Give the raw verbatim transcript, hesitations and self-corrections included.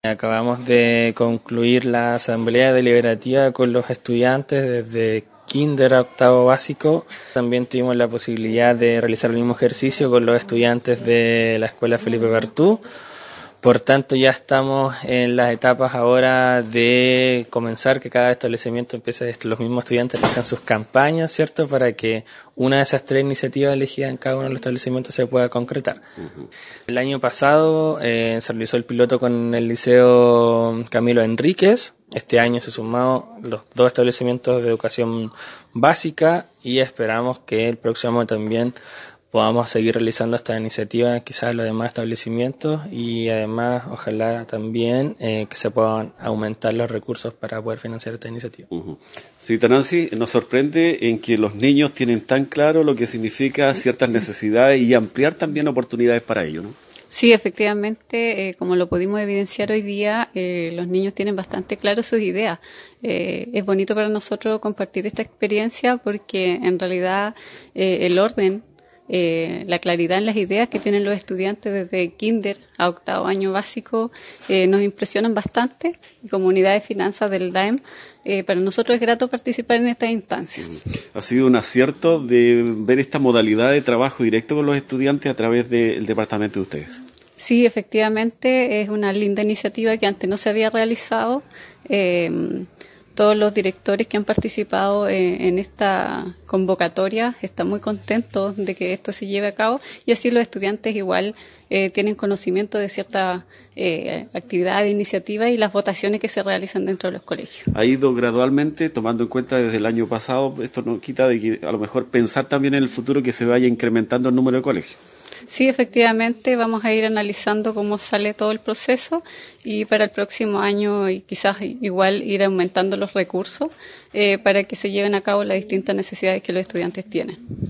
Acabamos de concluir la asamblea deliberativa con los estudiantes desde kinder a octavo básico. También tuvimos la posibilidad de realizar el mismo ejercicio con los estudiantes de la escuela Felipe Bertú. Por tanto, ya estamos en las etapas ahora de comenzar que cada establecimiento empiece, los mismos estudiantes realizan sus campañas, ¿cierto?, para que una de esas tres iniciativas elegidas en cada uno de los establecimientos se pueda concretar. Uh-huh. El año pasado eh, se realizó el piloto con el Liceo Camilo Enríquez. Este año se sumaron los dos establecimientos de educación básica y esperamos que el próximo también podamos seguir realizando esta iniciativa quizás en los demás establecimientos y además ojalá también eh, que se puedan aumentar los recursos para poder financiar esta iniciativa. Uh-huh. Sí, Nancy, nos sorprende en que los niños tienen tan claro lo que significa ciertas necesidades y ampliar también oportunidades para ello, ¿no? Sí, efectivamente, eh, como lo pudimos evidenciar hoy día, eh, los niños tienen bastante claro sus ideas. Eh, es bonito para nosotros compartir esta experiencia porque en realidad eh, el orden Eh, la claridad en las ideas que tienen los estudiantes desde kinder a octavo año básico eh, nos impresionan bastante. Como unidad de finanzas del D A E M, eh, para nosotros es grato participar en estas instancias. Ha sido un acierto de ver esta modalidad de trabajo directo con los estudiantes a través del departamento de ustedes. Sí, efectivamente, es una linda iniciativa que antes no se había realizado. Eh, Todos los directores que han participado eh, en esta convocatoria están muy contentos de que esto se lleve a cabo y así los estudiantes igual eh, tienen conocimiento de cierta eh, actividad de iniciativa y las votaciones que se realizan dentro de los colegios. Ha ido gradualmente, tomando en cuenta desde el año pasado, esto no quita de que a lo mejor pensar también en el futuro que se vaya incrementando el número de colegios. Sí, efectivamente, vamos a ir analizando cómo sale todo el proceso y para el próximo año y quizás igual ir aumentando los recursos eh, para que se lleven a cabo las distintas necesidades que los estudiantes tienen.